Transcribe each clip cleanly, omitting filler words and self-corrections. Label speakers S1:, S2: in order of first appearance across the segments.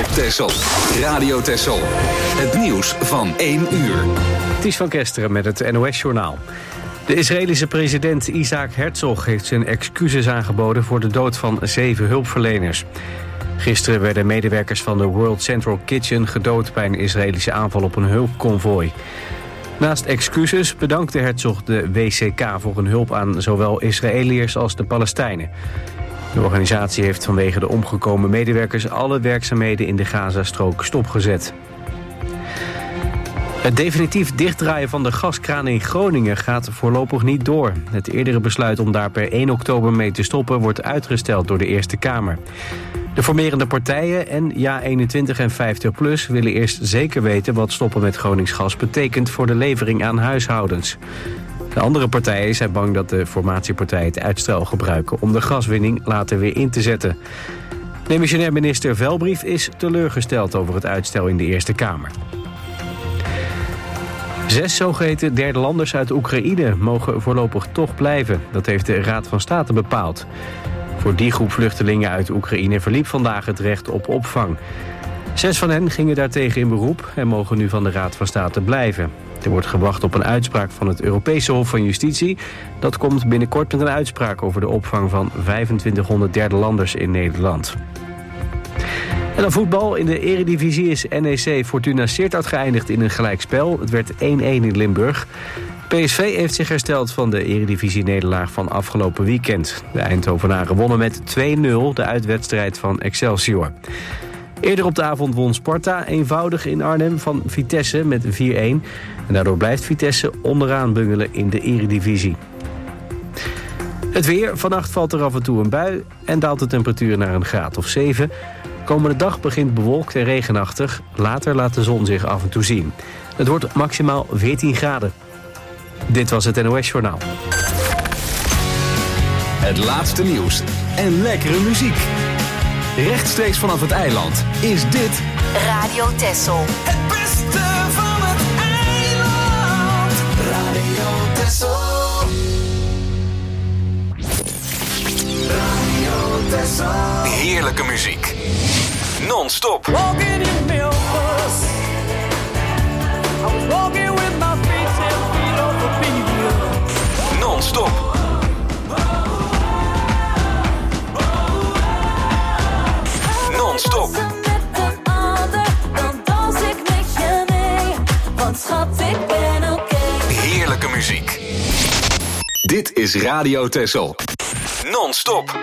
S1: Texel. Radio Texel. Het nieuws van 1 uur.
S2: Ties van Kesteren met het NOS-journaal. De Israëlische president Isaac Herzog heeft zijn excuses aangeboden voor de dood van 7 hulpverleners. Gisteren werden medewerkers van de World Central Kitchen gedood bij een Israëlische aanval op een hulpconvooi. Naast excuses bedankte Herzog de WCK voor hun hulp aan zowel Israëliërs als de Palestijnen. De organisatie heeft vanwege de omgekomen medewerkers alle werkzaamheden in de Gazastrook stopgezet. Het definitief dichtdraaien van de gaskraan in Groningen gaat voorlopig niet door. Het eerdere besluit om daar per 1 oktober mee te stoppen wordt uitgesteld door de Eerste Kamer. De formerende partijen en JA21 en 50PLUS willen eerst zeker weten wat stoppen met Gronings gas betekent voor de levering aan huishoudens. De andere partijen zijn bang dat de formatiepartijen het uitstel gebruiken om de gaswinning later weer in te zetten. Demissionair minister Velbrief is teleurgesteld over het uitstel in de Eerste Kamer. 6 zogeheten derde landers uit Oekraïne mogen voorlopig toch blijven. Dat heeft de Raad van State bepaald. Voor die groep vluchtelingen uit Oekraïne verliep vandaag het recht op opvang. 6 van hen gingen daartegen in beroep en mogen nu van de Raad van State blijven. Er wordt gewacht op een uitspraak van het Europese Hof van Justitie. Dat komt binnenkort met een uitspraak over de opvang van 2500 derde landers in Nederland. En dan voetbal. In de Eredivisie is NEC Fortuna Sittard geëindigd in een gelijkspel. Het werd 1-1 in Limburg. PSV heeft zich hersteld van de Eredivisie-nederlaag van afgelopen weekend. De Eindhovenaren wonnen met 2-0 de uitwedstrijd van Excelsior. Eerder op de avond won Sparta eenvoudig in Arnhem van Vitesse met 4-1. En daardoor blijft Vitesse onderaan bungelen in de Eredivisie. Het weer. Vannacht valt er af en toe een bui en daalt de temperatuur naar een graad of 7. Komende dag begint bewolkt en regenachtig. Later laat de zon zich af en toe zien. Het wordt maximaal 14 graden. Dit was het NOS-journaal.
S1: Het laatste nieuws en lekkere muziek. Rechtstreeks vanaf het eiland is dit
S3: Radio Texel.
S4: Het beste van het eiland. Radio Texel. Radio Texel.
S1: heerlijke muziek. Non-stop.
S4: Walking in Memphis. I was walking with my feet 10 feet off the beat.
S1: Non-stop. Non-stop.
S3: Dan dans ik met je mee. Want schat, ik ben oké.
S1: Heerlijke muziek. Dit is Radio Texel. Non-stop.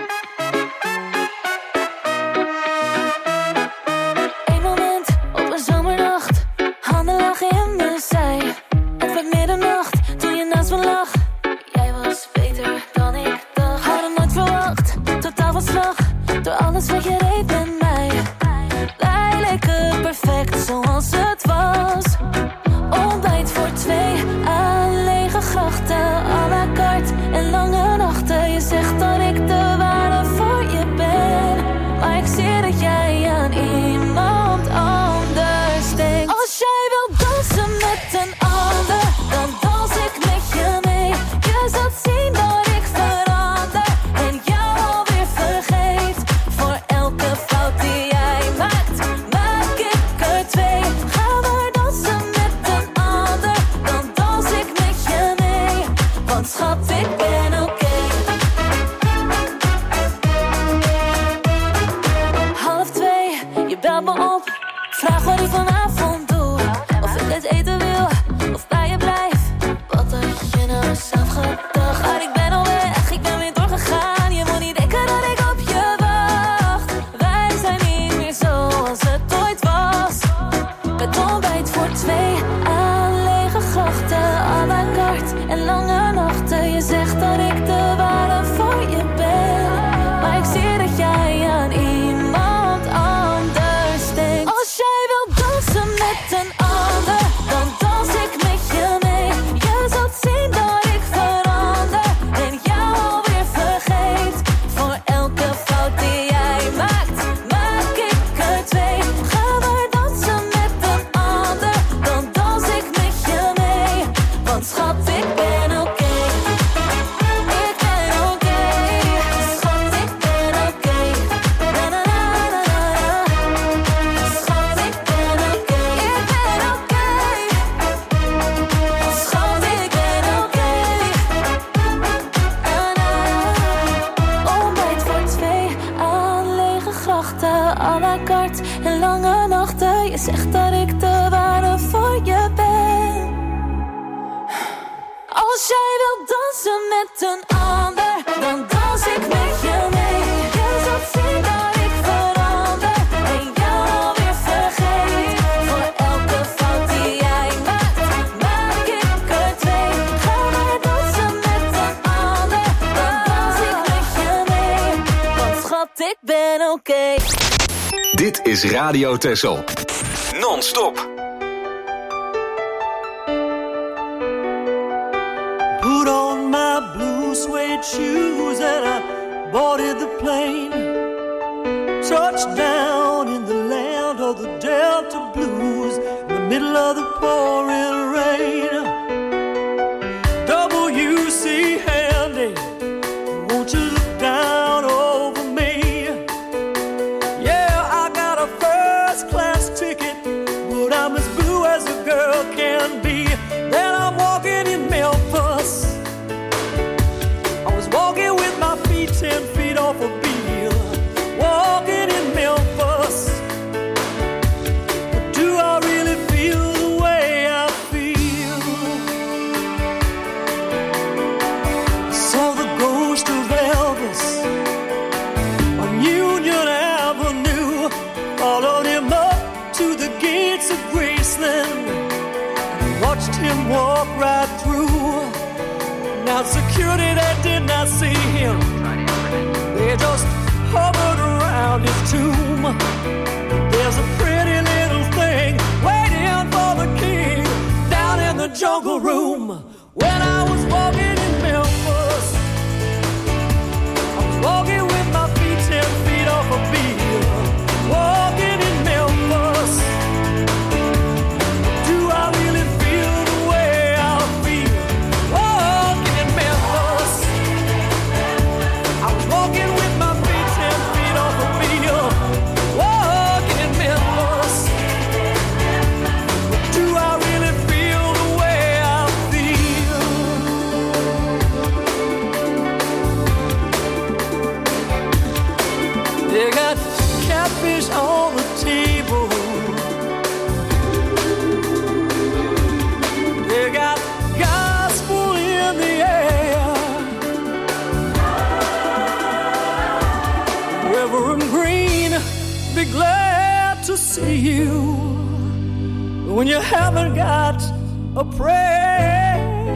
S3: Eén moment op een zomernacht. Handen lagen in mijn zij. Het werd middernacht toen je naast me lag. Jij was beter dan ik dacht. Had het nooit verwacht, totaal van slag. Door alles wat je deed met mij. Wij leken perfect zoals het was. Ontbijt voor 2 aan lege grachten. À la carte en lange nachten. Je zegt dat ik de waarde voor je ben. Maar ik zie dat jij aan iemand anders denkt. Als jij wil dansen met een ander, dan dans ik met je mee. Je zult zien dat ik verander en jou alweer vergeet. Voor elke fout lange nachten. Je zegt dat ik te waardevol je ben. Als jij wilt dansen met een ander, dan dans ik met je mee. Je zult zien dat ik verander en jou alweer vergeet. Voor elke fout die jij maakt, maak ik er twee. Ga maar dansen met een ander, dan dans ik met je mee. Want schat, ik ben oké.
S1: Dit is Radio Texel. Non-stop.
S4: Put on my blue suede shoes and I boarded the plane. Touched down in the land of the Delta Blues, in the middle of the pouring rain. W.C. Handy, won't you look down over me? Yeah, I got a first class ticket, but I'm as blue as a girl can be. Then I'm walking in Memphis. I was walking with my feet 10 feet off a Beale. Walking in Memphis. But do I really feel the way I feel? I saw the ghost of Elvis on Union Avenue. Followed him up to the gates of Graceland. Watched him walk right through. Now security, they did not see him. They just hovered around his tomb. There's a pretty little thing waiting for the king down in the jungle room. When I was walking in Memphis, I was walking with my feet 10 feet off a Beale. Walking in Memphis. Do I really feel the way I feel? Walking in Memphis. I was walking with my feet 10 feet off a Beale. Walking in Memphis. Do I really feel the way I feel? They got catfish on the table. They got gospel in the air. Reverend Green, be glad to see you when you haven't got a prayer.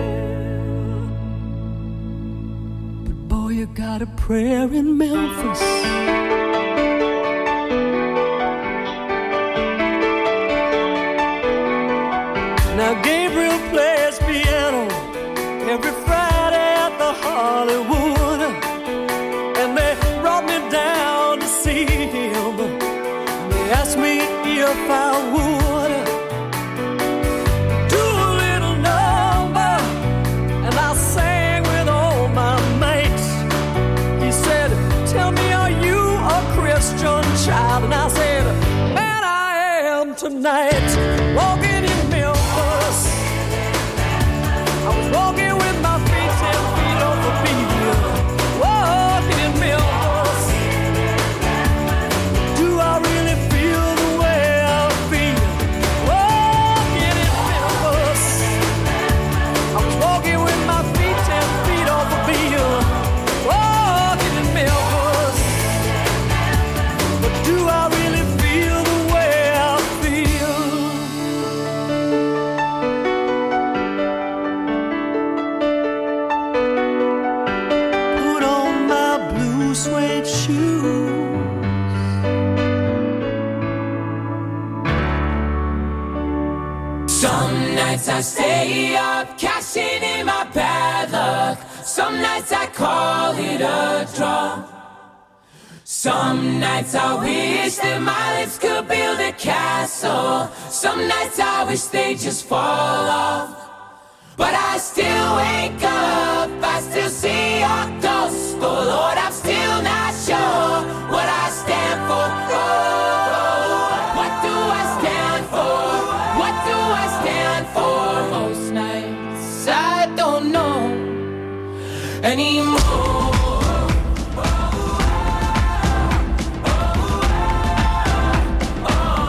S4: But boy, you got a prayer in Memphis. Now Gabriel plays piano every Friday at the Hollywood, and they brought me down to see him. They asked me if I would do a little number, and I sang with all my mates. He said, "Tell me, are you a Christian child?" And I said, "Man, I am tonight." Walking in Memphis, I was walking with my feet 10 feet off a Beale. Walking in Memphis. Do I really feel the way I feel? Walking in Memphis. I was walking with my feet 10 feet off a Beale. Walking in Memphis. But do I really feel the way I feel? Put on my blue suede shoes.
S5: Some nights I stay up, cashing in my bad luck. Some nights I call it a draw. Some nights I wish that my lips could build a castle. Some nights I wish they just fall off. But I still wake up, I still see your ghost. Oh Lord, I'm still not sure what I stand for. Oh, what do I stand for? What do I stand for? Most nights I don't know anymore. Oh,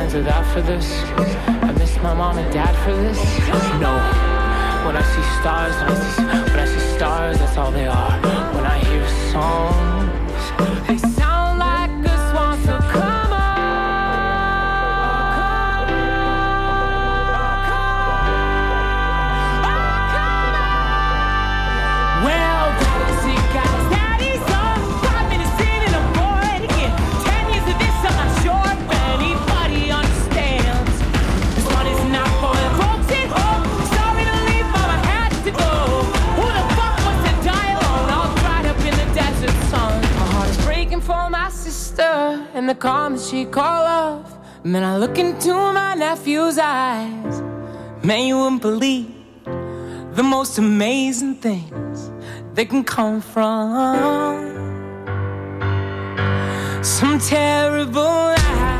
S6: friends with that for this. I miss my mom and dad for this. No. When I see stars, when I see stars, that's all they are. When I hear songs, they sound like a swan, so come on. Well, daddy's sick, guys, daddy's on. 5 minutes in and I'm bored again. 10 years of this, I'm not sure if anybody understands. This one is not for the folks at home. Sorry to leave, mom, I had to go. Who the fuck wants to die alone? All dried up in the desert sun. My heart is breaking for my sister and the calm that she called love. And then I look into my nephew's eyes. Man, you wouldn't believe the most amazing things they can come from some terrible lie.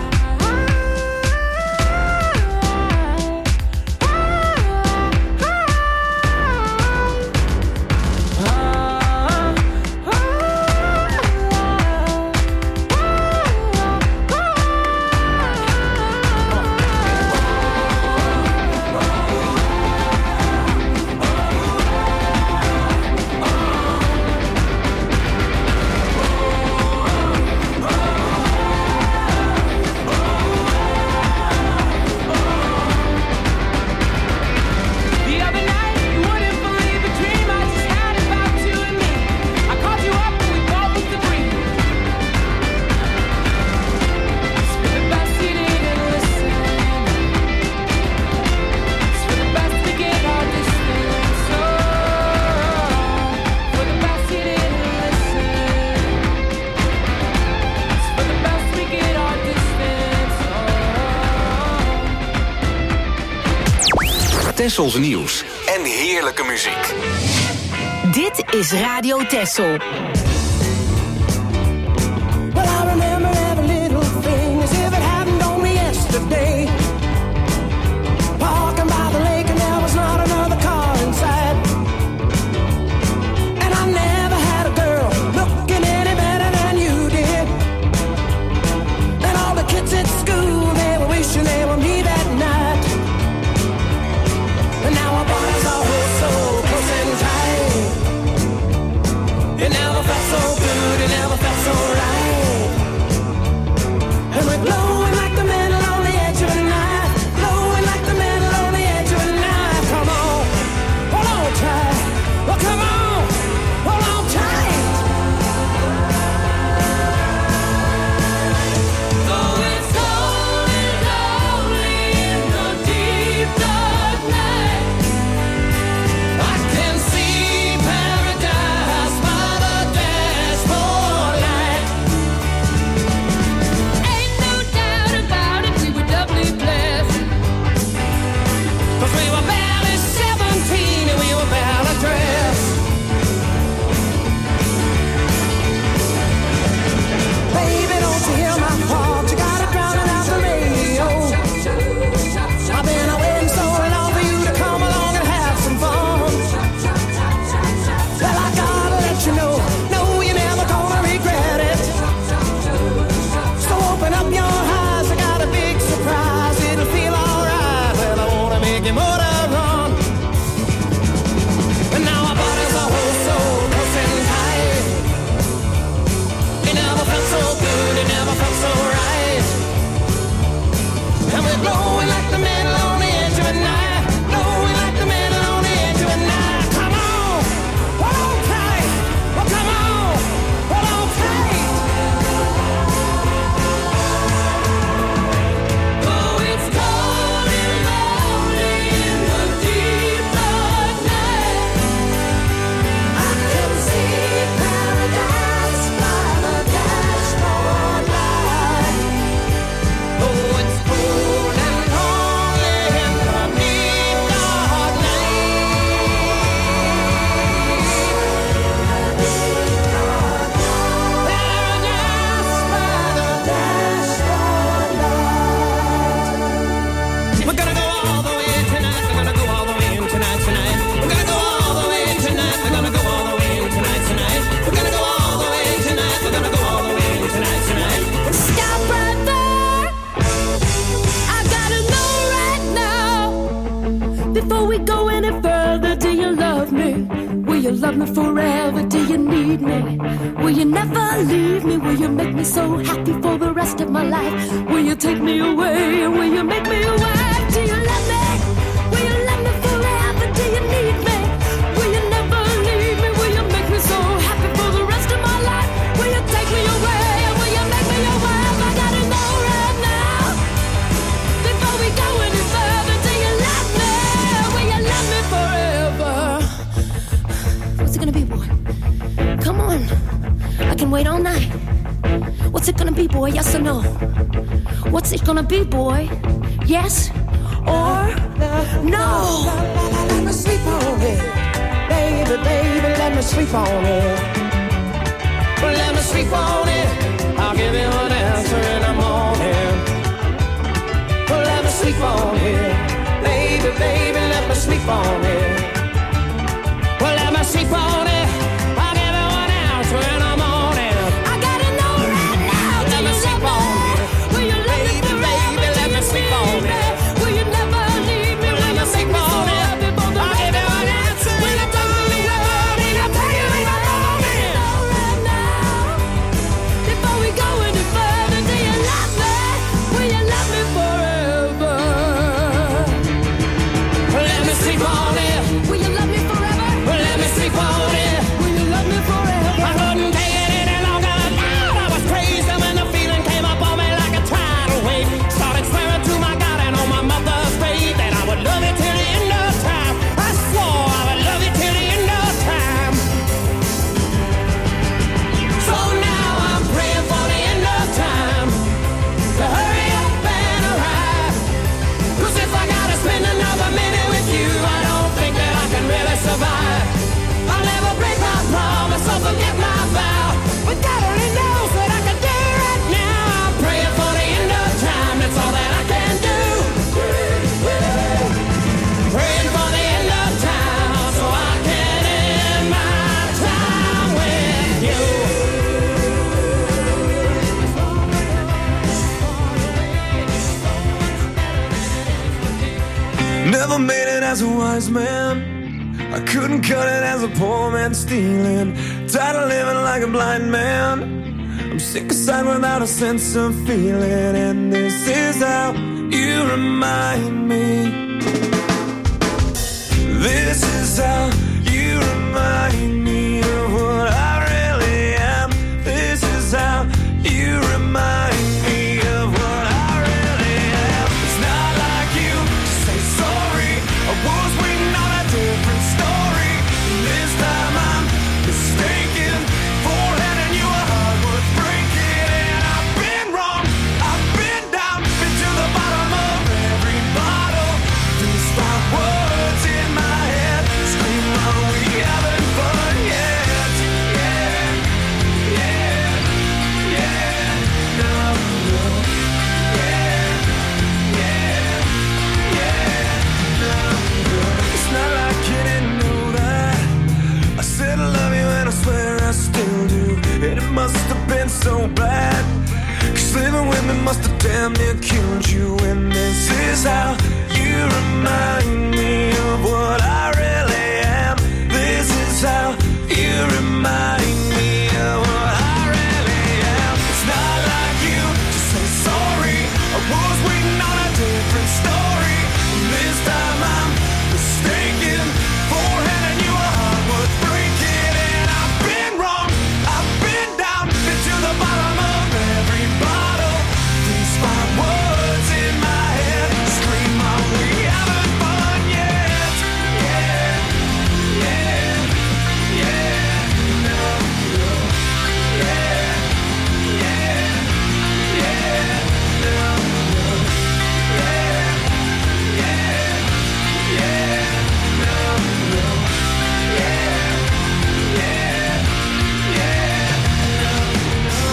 S1: Tessels nieuws en heerlijke muziek.
S7: Dit is Radio Tessel.
S4: Well, I remember every little thing as if it happened on me yesterday. Walking by the lake and there was not another car inside. And I never had a girl looking any better than you did. And all the kids at school, they were wishing they were me that night. And now our bodies are so close and tight. It never felt so good, it never felt so right. And we're glowing like the metal on the edge of a knife. Glowing like the metal on the edge of a knife. Come on, hold on tight. Well, come on, hold on tight. Though it's lonely, lonely in the deep dark night, I can see paradise by the dashboard
S3: love me forever? Do you need me? Will you never leave me? Will you make me so happy for the rest of my life? Will you take me away? Will you make me your wife? Do you love me? Will you love me forever? Do you need me? Will you never leave me? Will you make me so happy for the rest of my life? Will you take me away? Will you make me your wife? I gotta know right now, before we go any further. Do you love me? Will you love me forever? What's it gonna be, boy? Come on, I can wait all night. What's it gonna be, boy? Yes or no? What's it gonna be, boy? Yes or no?
S8: Let me sleep on it, baby, baby, let me sleep on it. Let me sleep on it, I'll give you an answer in the morning. Let me sleep on it, baby, baby, let me sleep on it. Let me sleep on it, I'll give you an answer in the morning.
S3: I gotta know right now.
S8: Let me sleep on it,
S3: Will you love me
S8: baby,
S3: forever?
S8: baby, let me sleep on it.
S3: Will you never leave me?
S8: Let me sleep on it, I'll give you an answer in the morning. I'll tell you in the morning.
S3: Right now, before we go any further, do you love me? Will you love me forever?
S8: Let me sleep on it.
S3: Will you love me forever?
S8: Let me sleep on it.
S3: Will you love me forever?
S8: I couldn't take it any longer. Lord, I was crazy when the feeling came up on me like a tidal wave. Started swearing to my God and on my mother's grave that I would love you till the end of time. I swore I would love you till the end of time. So now I'm praying for the end of time to hurry up and arrive. 'Cause if I gotta spend another minute with you, I don't think that I can really survive. I'll never break my promise or forget my vow. But God only knows what I can do right now. I'm praying for the end of time, that's all that I can do. Praying for the end of time so I can end my time with you.
S9: Never made it as a wise man. I couldn't cut it as a poor man stealing. Tired of living like a blind man. I'm sick aside without a sense of feeling. And this is how you remind me. This is how you remind me of what I really am. This is how you remind me of what I really am. It's not like you to say sorry. I was waiting on a different story. This time I'm mistaken for handing you a heart worth breaking. And I've been wrong, I've been down, been to the bottom of every bottle. These 5 words in my head scream, are we having fun yet? Yeah, yeah, yeah, no, no, yeah, yeah, yeah, no, no. It's not like you didn't know that I said I love you and I swear I still do. And it must have been so bad, 'cause living with me must have damn near killed you. And this is how you remind me of what I really am. This is how you remind me of what I really am. It's not like you to say sorry. I was waiting on a different story. This time I'm mistaken for handing you a heart worth breaking. And I've been wrong, I've been down, been to the bottom of every bottle. These 5 words in my head scream, are we having fun yet? Yeah, yeah, yeah, no, no, yeah, yeah, yeah, no, no, yeah, yeah, yeah, no, no, yeah, yeah, yeah, no, no.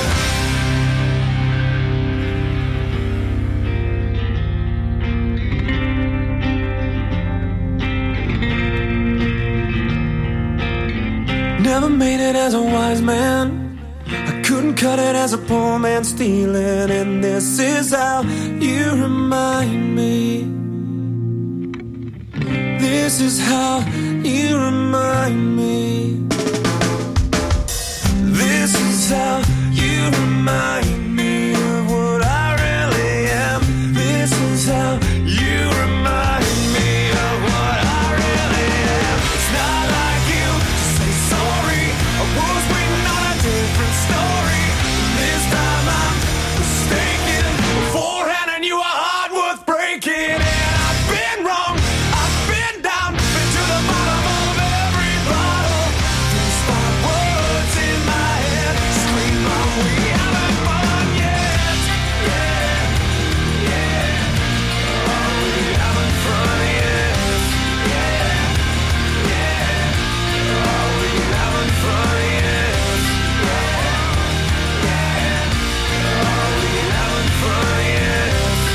S9: Never made it as a wise man. I couldn't cut it as a poor man stealing. And this is how you remind me. This is how you remind me. This is how you remind me of what I really am. This is how you remind me of what I really am. It's not like you to say sorry. I was waiting on a different story. This time I'm mistaken. Beforehand I knew a heart worth breaking. And I've been wrong, I've been down, been to the bottom of every bottle. These five words in my head scream out, we haven't fun yet. Yeah, yeah. Oh, we haven't fun yet. Yeah, yeah. Oh, we haven't fun yet. Yeah, yeah. Oh, we haven't fun yet.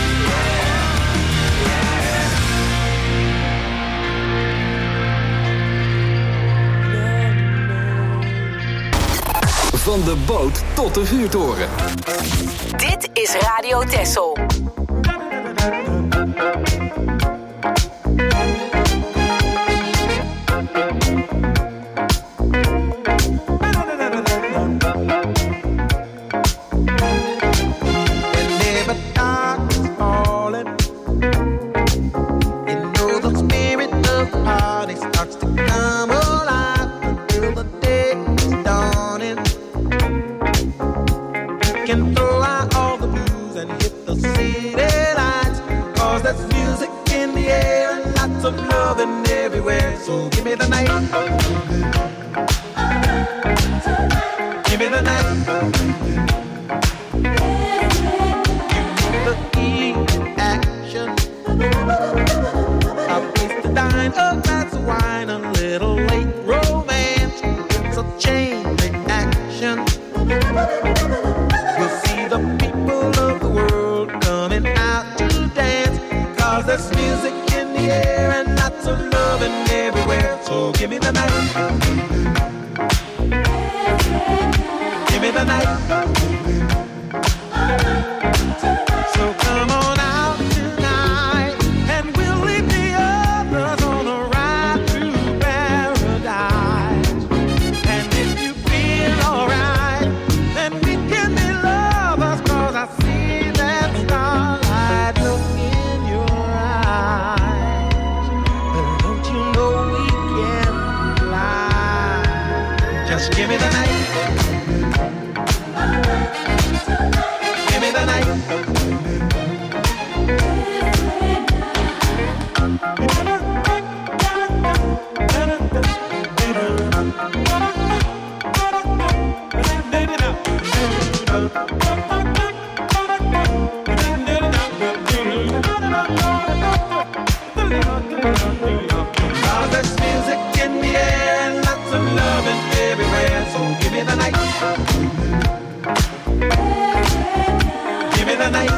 S1: Van de boot tot de vuurtoren.
S7: Dit is Radio Texel.
S8: Whenever dark is falling, you know the spirit of the party starts to come alive until the day is dawning. You can throw out all the blues and hit the city lights, 'cause there's music in the air and lots of loving everywhere. So give me the night. Give me the night. The key action. A place to dine, a glass of wine, a little late romance. It's a chain reaction. We'll see the people of the world coming out to dance, 'cause there's music in the air and lots of loving everywhere. So give me the night. Give me the night. So come on out tonight, and we'll leave the others on a ride through paradise. And if you feel alright, then we can be lovers, 'cause I see that starlight look in your eyes. But don't you know we can fly? Just give me the night. Give me the night. Cause there's music in the air and lots of loving everywhere. So give me the night. Give me the night.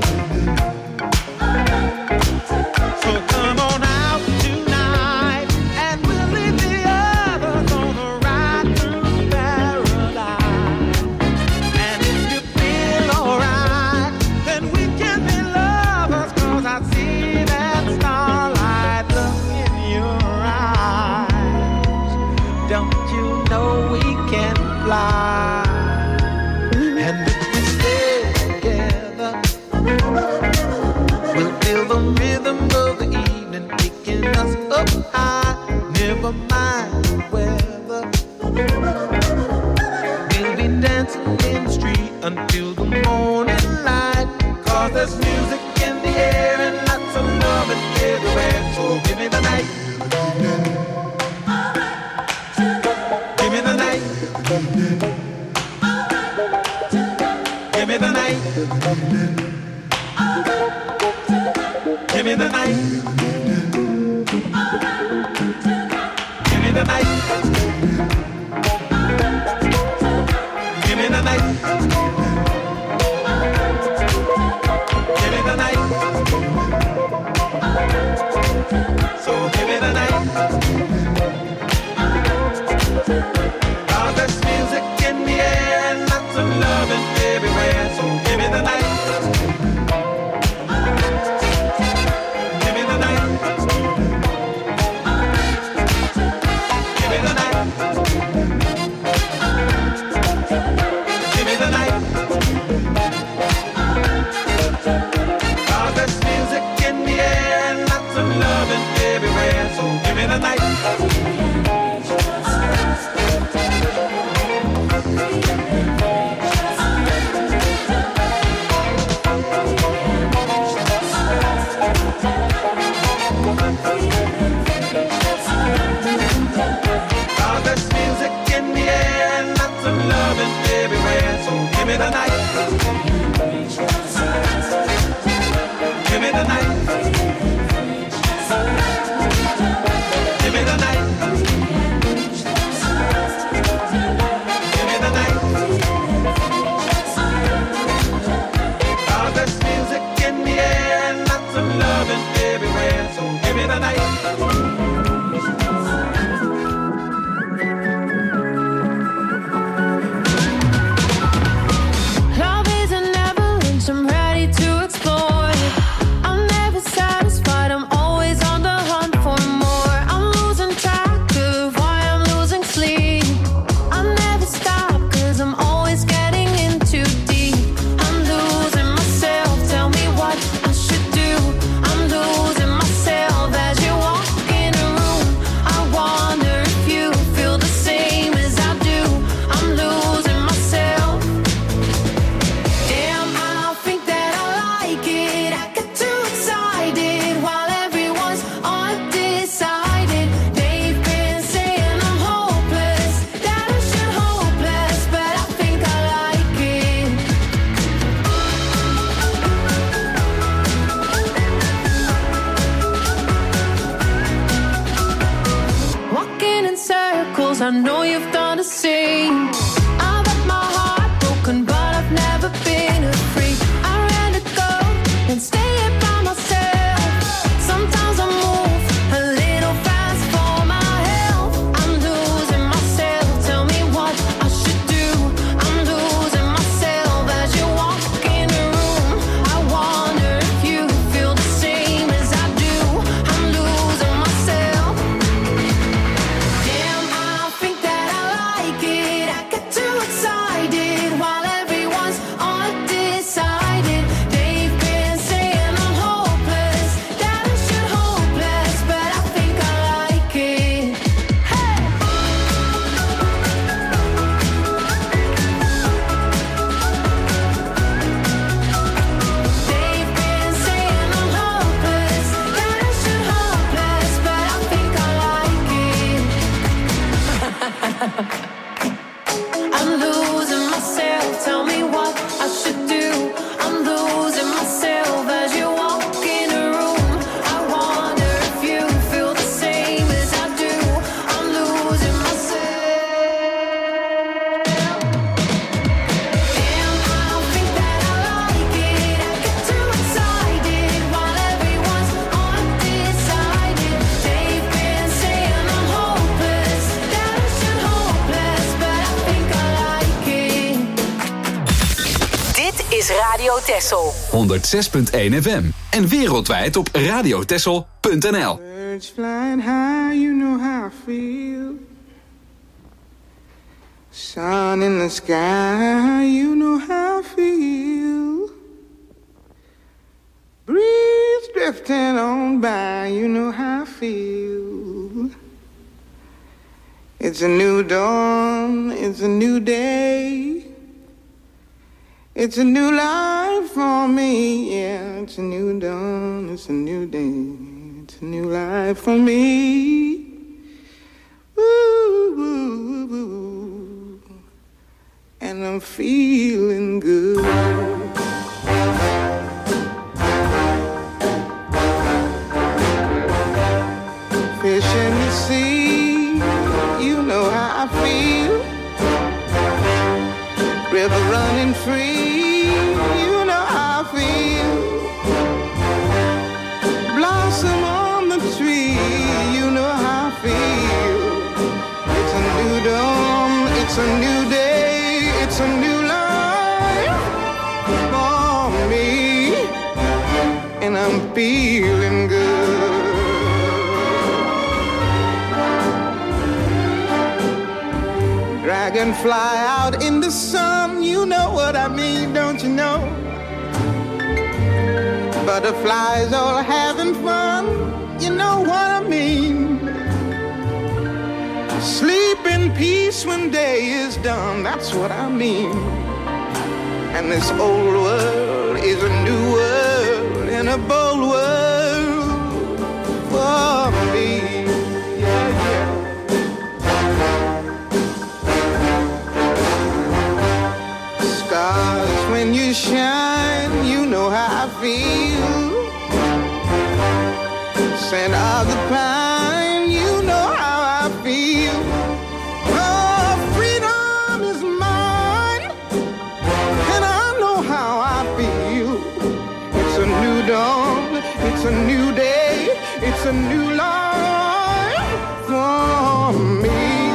S8: So come on out tonight, and we'll leave the others on a ride through paradise. And if you feel alright, then we can be lovers, 'cause I see that starlight look in your eyes. Don't you know we can fly? And if we stay together, we'll feel the rhythm of the evening picking us up high. Never mind the weather. We'll be dancing in the street until the morning light, 'cause there's music in the air and lots of loving everywhere. So give me the night. Give me the night. Give me the night. Give me the night. Give me the night. Give me the night. Give me the night. So give me the night. 'Cause there's music in the air and lots of loving everywhere. So give me the night. Give me the night.
S9: the night. Give me the night. Give me the night. Give me the night. Oh, there's music in the air and lots of loving everywhere. So give me the night.
S3: Love is an avalanche, I'm ready to explore it. I'm never satisfied, I'm always on the hunt for more. I'm losing track of why I'm losing sleep. I never stop, cause I'm always getting in too deep. I'm losing myself, tell me what I should do. I'm losing myself as you walk in a room. I wonder if you feel the same as I do. I'm losing myself. Damn, I think that I like it. I get too excited while everyone's undecided. They've been saying I'm hopeless, that I should hopeless, but I think I like it. Walking in circles, I know you've done the same. I've had my heart broken, but I've never been free. I ran to go and stay it by myself. Sometimes I move a little fast for my health. I'm losing myself, tell me what I should do. I'm losing myself as you walk in the room. I wonder if you feel the same as I do. I'm losing myself. Damn, I think that I like it. I get too excited while everyone's undecided. They've been saying I'm hopeless, that I should hopeless, but I think I like it. Hey! They've been saying I'm hopeless, that I should hopeless, but I think I like it. I'm losing myself, tell me what I should do. I'm losing myself as you walk in a room. I wonder if you feel the same as I do. I'm losing myself. Damn, I think that I like it. I get too excited while everyone's undecided. They've been saying I'm hopeless, that I should hopeless, but I think I like it.
S7: Dit is Radio Texel.
S1: 106.1 FM. En wereldwijd op radiotessel.nl.
S10: Birds flying high, you know how I feel. Sun in the sky, you know how I feel. Breeze drifting on by, you know how I feel. It's a new dawn, it's a new day. It's a new life for me, yeah. It's a new dawn, it's a new day. It's a new life for me. Woo, woo, woo. And I'm feeling good. Fish in the sea, you know how I feel. River running free, you know how I feel. Blossom on the tree, you know how I feel. It's a new dawn, it's a new day, it's a new life for me. And I'm feeling good. Dragonfly out in the sun, you know what I mean, don't you know? Butterflies all having fun, you know what I mean. Sleep in peace when day is done, that's what I mean. And this old world is a new world and a bold world for me. Yeah, yeah. stars when you shine, you know how I feel. Scent of the pine, you know how I feel. Oh, freedom is mine, and I know how I feel. It's a new dawn, it's a new day, it's a new life for me.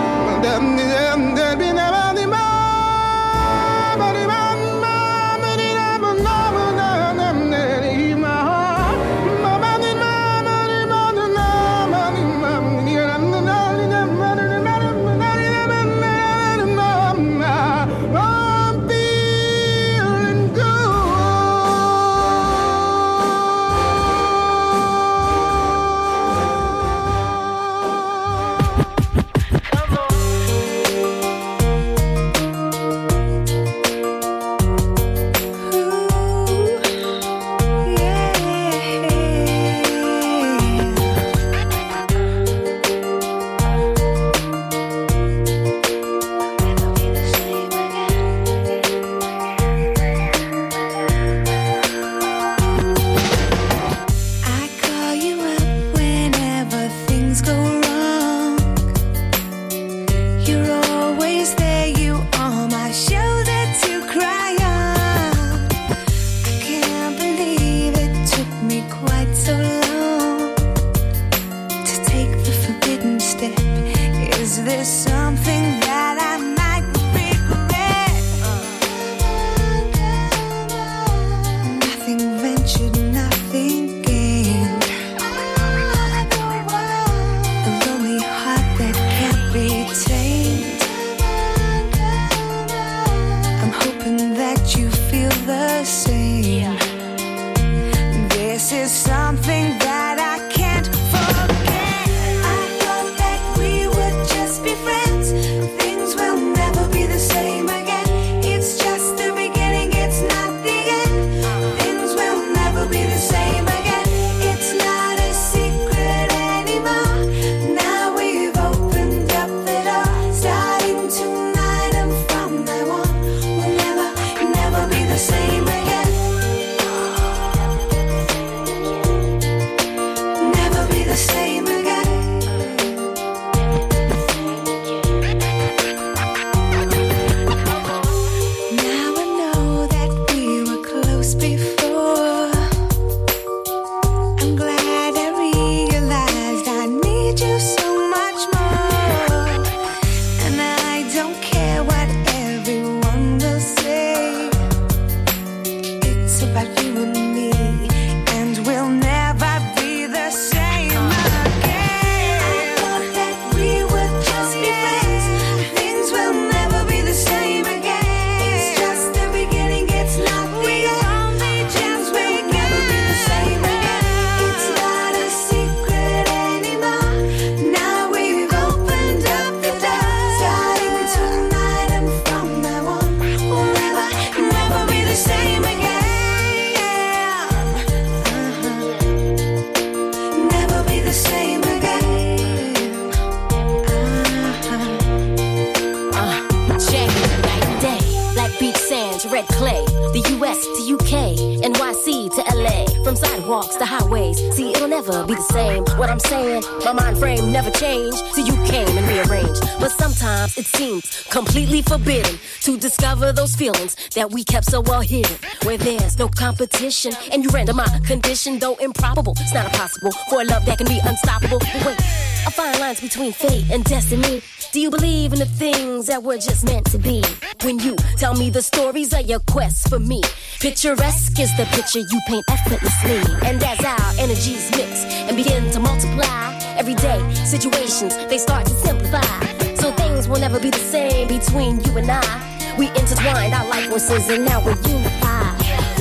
S11: Sidewalks to highways, see it'll never be the same. What I'm saying, my mind frame never changed till you came and rearranged. But sometimes it seems completely forbidden to discover those feelings that we kept so well hidden. Where there's no competition and you render my condition, though improbable, it's not impossible for a love that can be unstoppable. But wait, a fine lines between fate and destiny. Do you believe in the things that were just meant to be? When you tell me the stories of your quest for me, picturesque is the picture you paint effortlessly. And as our energies mix and begin to multiply, everyday situations, they start to simplify. So things will never be the same between you and I. We intertwined our life forces and now we're unified.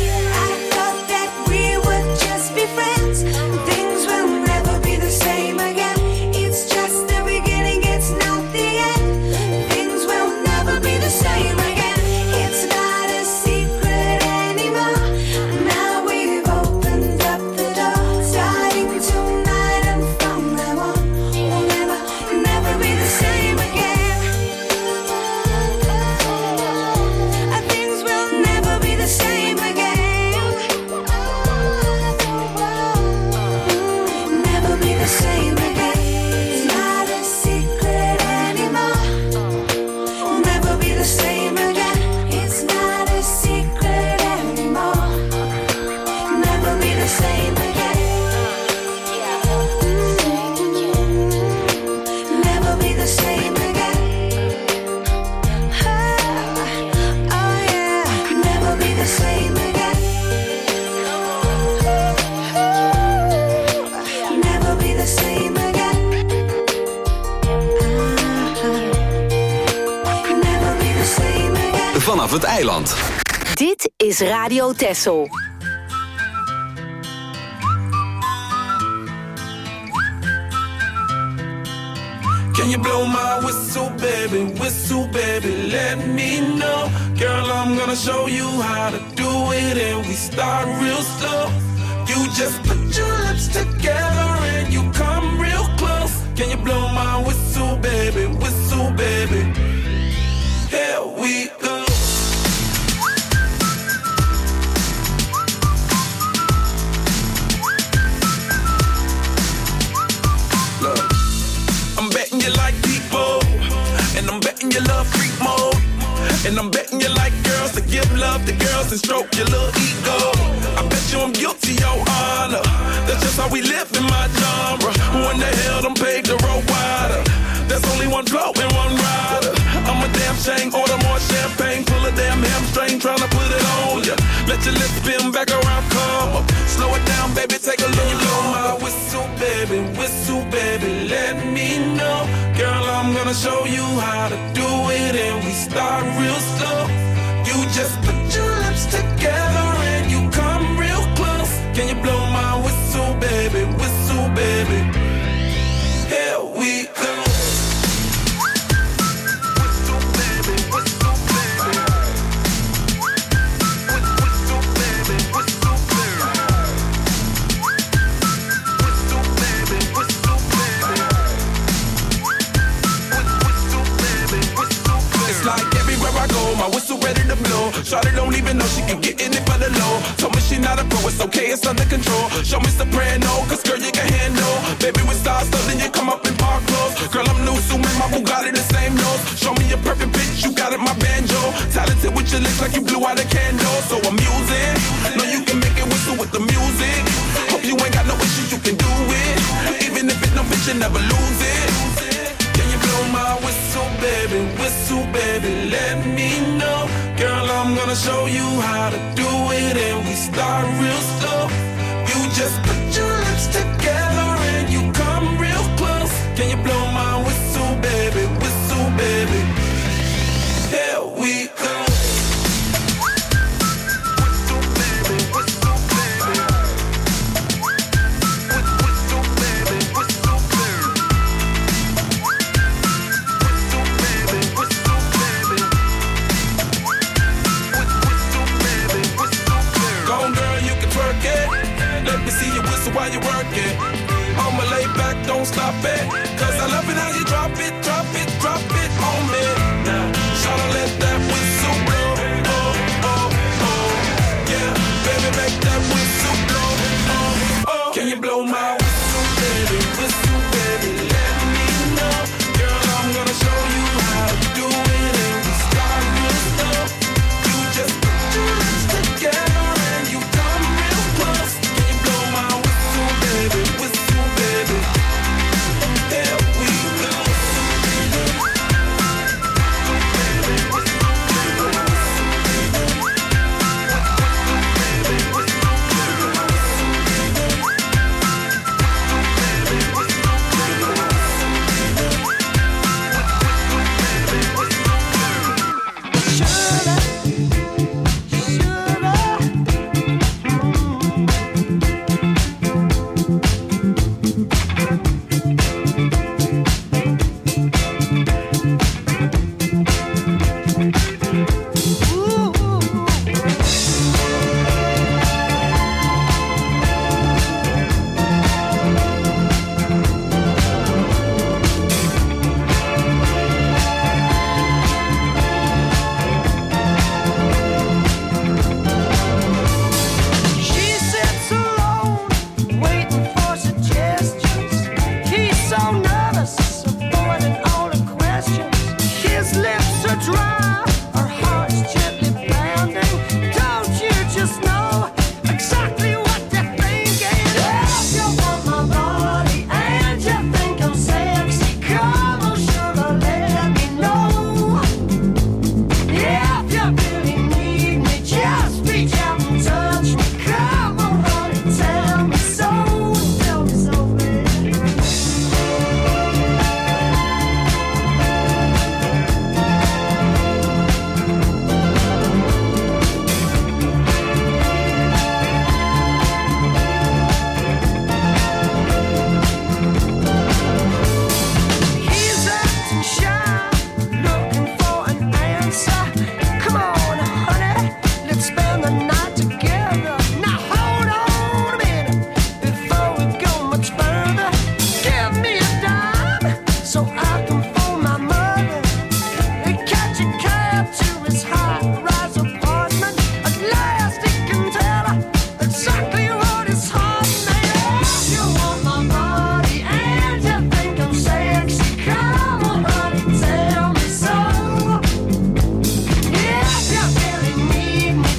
S12: I thought that we would just be friends. Things will never be the same again. It's just the beginning, it's not the end. Things will never be the same again. It's not a secret anymore. Now we've opened up the door. Starting tonight and from now on, we'll never be the same again. Things will
S1: het eiland.
S7: Dit is Radio Texel.
S9: Can you blow my whistle, baby, let me know. Girl, I'm gonna show you how to do it, and we start real slow. You just put your lips together and you come real close. Can you blow my whistle, baby, here we go. Look, I'm betting you like people, and I'm betting you love freak mode, and I'm betting you like girls to give love to girls and stroke your little ego. I bet you I'm guilty, your honor. That's just how we live in my genre. Who in the hell done paved the road wider? There's only one flow and one rider. I'm a damn shame, order more champagne, pull a damn hamstring, tryna put it on ya. Let your lips spin back around, come up. Slow it down, baby, take a look. Blow my whistle, baby, let me know. Girl, I'm gonna show you how to do it, and we start real slow. You just put your lips together and you come real close. Can you blow my whistle, baby, here we go. My whistle ready to blow. Shawty don't even know she can get in it for the low. Told me she not a pro, it's okay, it's under control. Show me soprano, cause girl you can handle. Baby with stars, so then you come up in park clothes. Girl I'm new, so my Bugatti the same nose. Show me your perfect pitch, you got it, my banjo. Talented with your lips like you blew out a candle. So I'm using, know you can make it whistle with the music. Hope you ain't got no issues, you can do it. Even if it's no bitch, you never lose it. Can you blow my whistle, baby, let me know. Girl, I'm gonna show you how to do it, and we start real slow. You just put your lips together and you come real close. Can you blow my whistle, baby, here we go. While you work it, I'ma lay back, don't stop it. Cause I love it how you drop it on me. Now, shout let that whistle blow. Oh, oh, oh. Yeah, baby, make that whistle blow. Oh, oh. Can you blow my whistle, baby, let me know. Girl, I'm gonna show you how to do it, and we start real slow. You just put your lips together and you come real close. Can you blow my whistle, baby, here we go.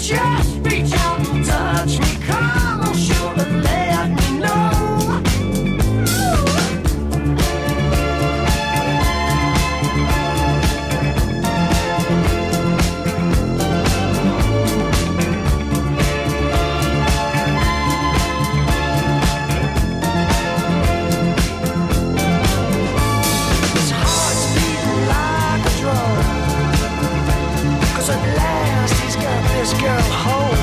S8: just reach out and touch me. Come on, sugar, let me know. His heart's beating like a drum, 'cause at last he's got this girl home.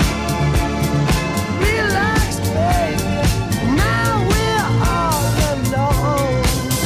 S8: Relax, baby, now we're all alone.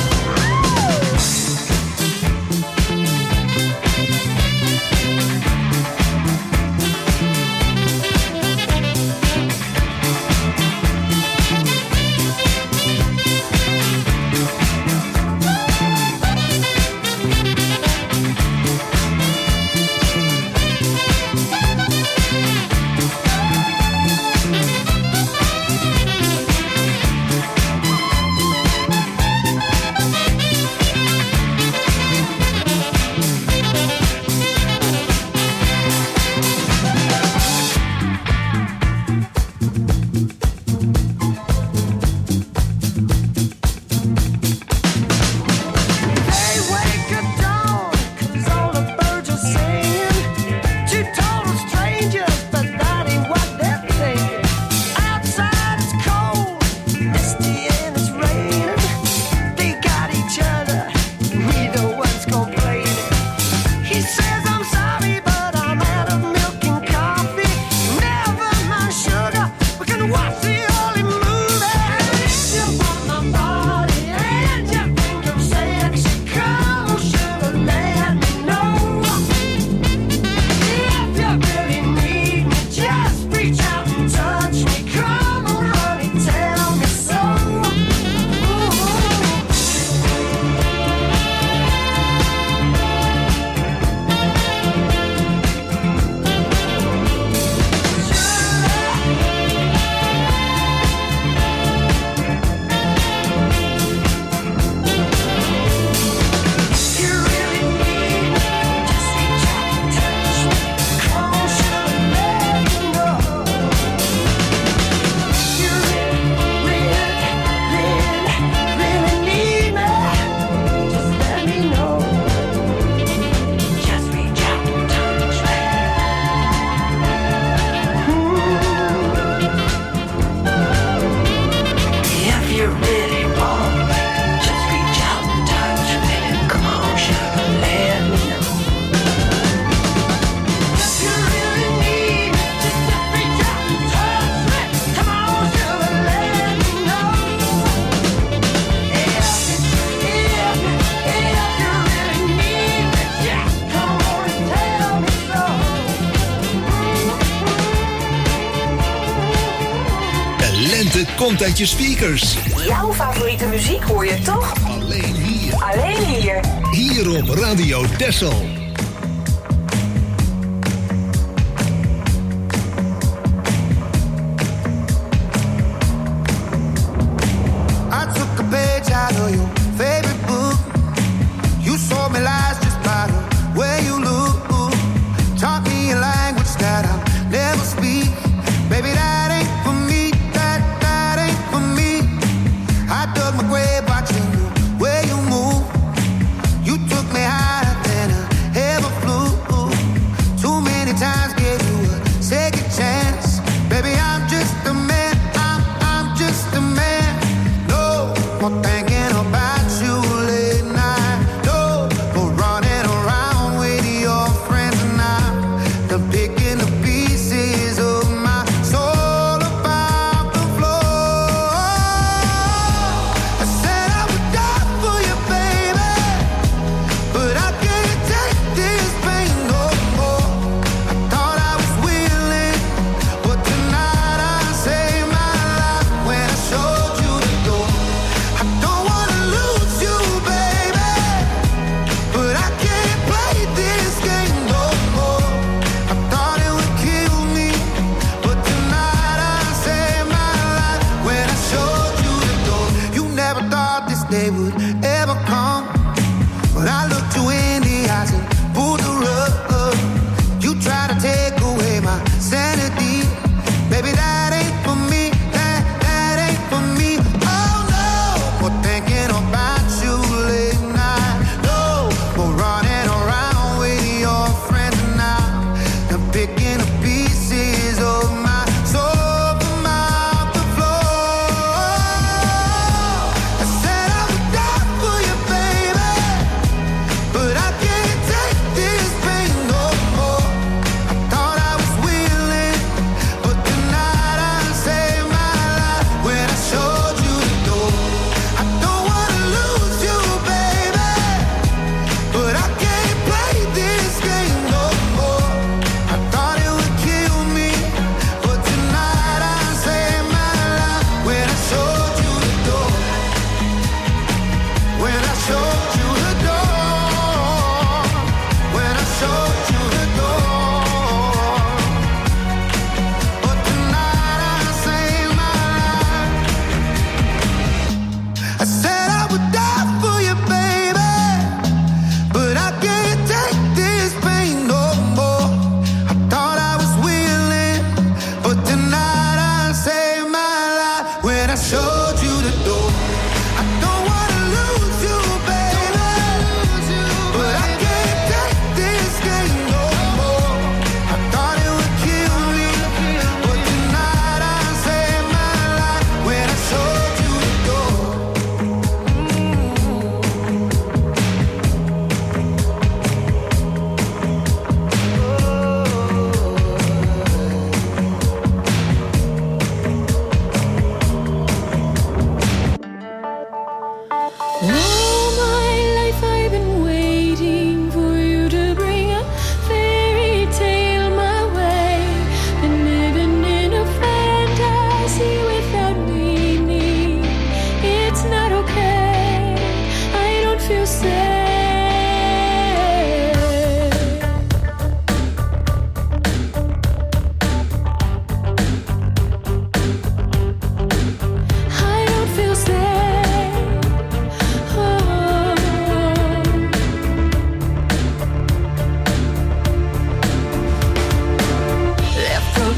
S8: They wake at dawn, 'cause all the birds are singing. Two total strangers, but that ain't what they're thinking. Outside it's cold, misty and it's raining. They got each other, neither one's complaining. He says, I'm sorry, but I'm out of milk and coffee. Never mind sugar, we can watch the early movie. If you want my body and you think I'm sexy, come on, sugar, let me know. If you really need me, just reach out and touch me. Come on, honey, tell me so. If you really need me, just reach out and touch me. Come on, sugar, let me know. If you really need me, just let me know. Just reach out and touch me. If you really want me, just reach out and touch me. Come on, sugar, let me know. If you really need me, just reach out and touch me. Come on, sugar, let me know. If you really need me, just come on and tell me so.
S13: De lente komt uit je speakers.
S7: Jouw favoriete muziek hoor je toch?
S13: Alleen hier.
S7: Alleen hier.
S13: Hier op Radio Texel.
S10: I took a page out of your favorite book. You sold me lies just by the way you look. Taught me a language that I'll never speak. Baby, that ain't for me. That ain't for me. I dug my grave watching the way you move. You took me higher than an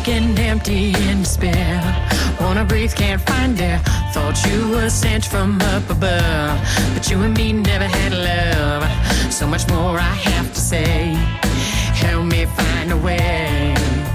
S6: and empty in despair. Wanna breathe, can't find air. Thought you were sent from up above, but you and me never had love. So much more I have to say. Help me find a way.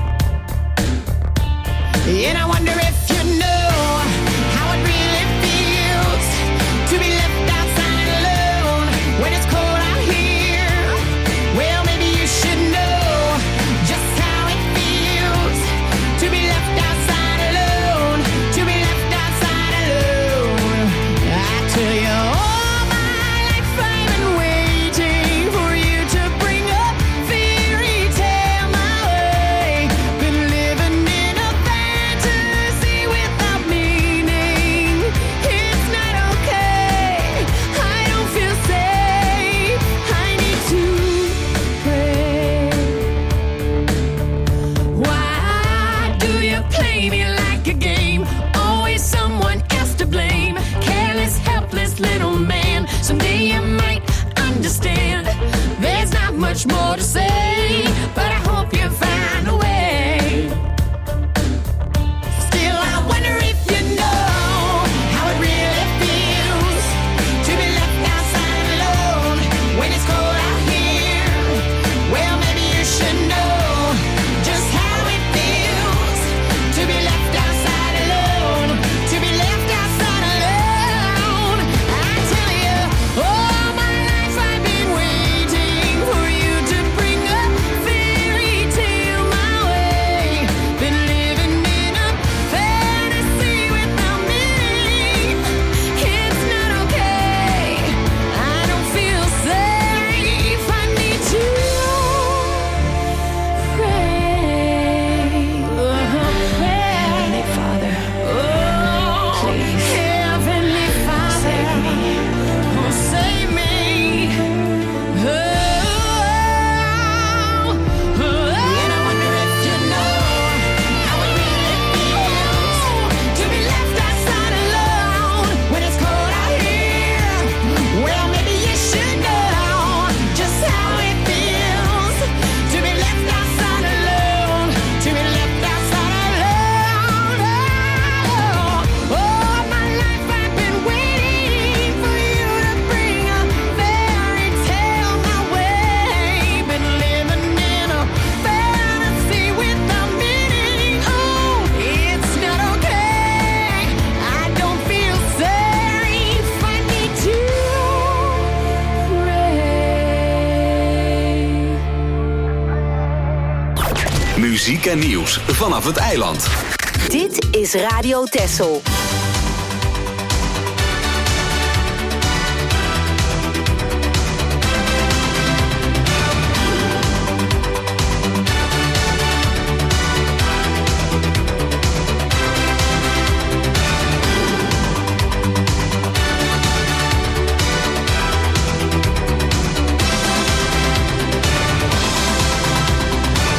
S6: And I wonder if you know how it really feels to be left outside alone when it's cold out here. Well, maybe you should know just how it feels to be left outside alone, to be left outside alone. I tell you, all my life I've been waiting for you to bring a fairy tale my way. Been living in a fantasy without meaning. It's not okay. I don't feel safe. I need to pray. Why do you play me like a game? Always someone else to blame. Careless, helpless little man. Someday you might understand. There's not much more to say, but I hope you find a way. Still, I wonder if you know how it really feels to be left outside alone when it's cold out here. Well, maybe you should know just how it feels to be left outside alone, to be left outside alone. I tell you, all my life I've been waiting for you to bring a fairy tale my way. Been living in a fantasy without meaning. It's not okay. I don't feel safe. I need to pray. Heavenly Father, please, Heavenly Father, save me. Oh, save me. And I wonder if you know how it really feels to be left outside alone when it's cold out here. Well, maybe you should know just how it feels to be left outside alone, to be left outside alone. All my life I've been waiting for you to bring a fairy tale my way. Been living in a fantasy without meaning. Oh, it's not okay. I don't feel safe. I need to pray.
S1: Muziek en nieuws vanaf het eiland.
S7: Dit is Radio Texel.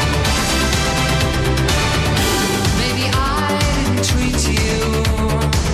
S5: Maybe I didn't treat you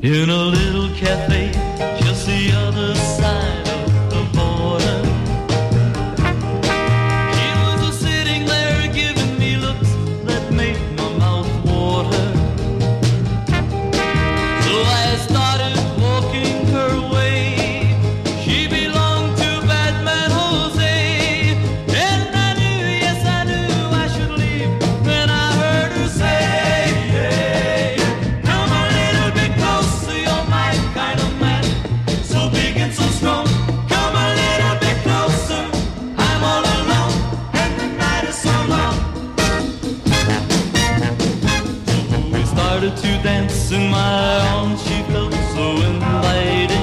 S14: in a little cafe just the other side of the border. He was sitting there giving me looks that made my mouth water. So I started walking her way. She belonged to Batman Jose, and I knew, yes I knew I should leave when I heard her say, hey, come a little bit closer, you're my kind of man, so big and so strong. Come a little bit closer, I'm all alone, and the night is so long. So we started to dance in my arms, she felt so inviting.